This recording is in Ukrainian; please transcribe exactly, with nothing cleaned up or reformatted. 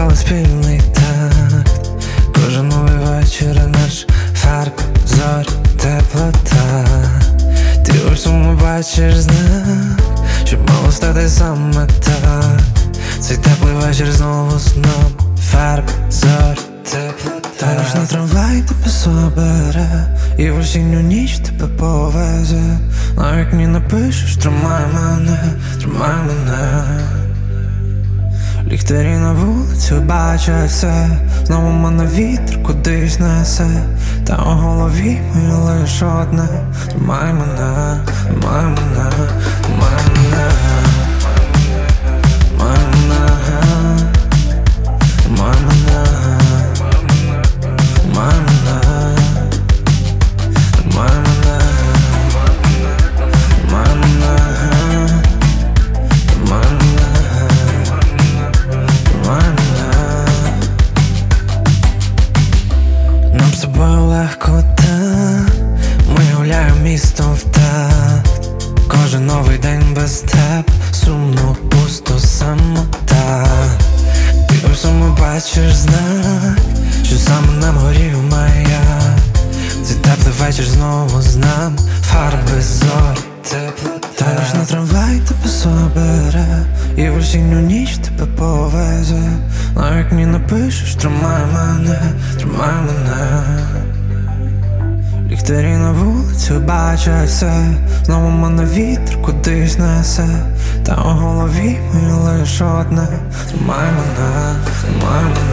склали спільний такт. Кожен новий вечір наш фарб, зорь, теплота. Ти у всьому бачиш знак, що мало стати саме так. Цей теплий вечір знову з нами, фарб, зорь, теплота. Наш трамвай тебе собере, і в осінню ніч тебе повезе. На вікні напишеш: тримай мене, тримай мене. Ліхтарі на вулицю бачать все, знову мене вітер кудись несе. Та у голові моє лиш одне: тримай мене, тримай мене, тримай мене, тримай мене, тримай мене, тримай мене, тримай мене, тримай мене, тримай мене. Нам з тобою легко так, ми гуляємо містом в такт. Кожен новий день без тебе, сумно, пусто, самота. Ти у всьому бачиш знак, що саме нам горів маяк. Цей теплий вечір знову з нами, фарби, зорі, теплота. Наш на трамвай тебе собере, і в осінню ніч тебе повезе. На вікні напишеш: тримай мене, тримай мене. Ліхтарі на вулицю бачать все, знову мене вітер кудись несе. Та у голові моє лиш одне: тримай мене, тримай мене.